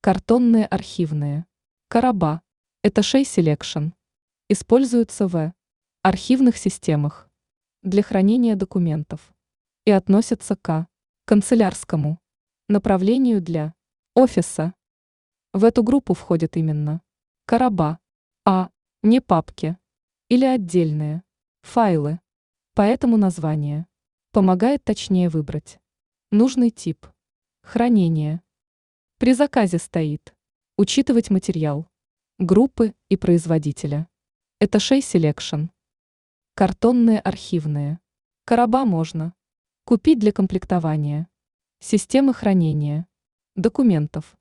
Картонные архивные. Короба. Это Shey Selection. Используются в архивных системах для хранения документов и относятся к канцелярскому направлению для офиса. В эту группу входят именно короба, а не папки или отдельные файлы. Поэтому название помогает точнее выбрать нужный тип хранения. При заказе стоит учитывать материал, группы и производителя. Это Shey Selection. Картонные архивные. Короба можно купить для комплектования системы хранения документов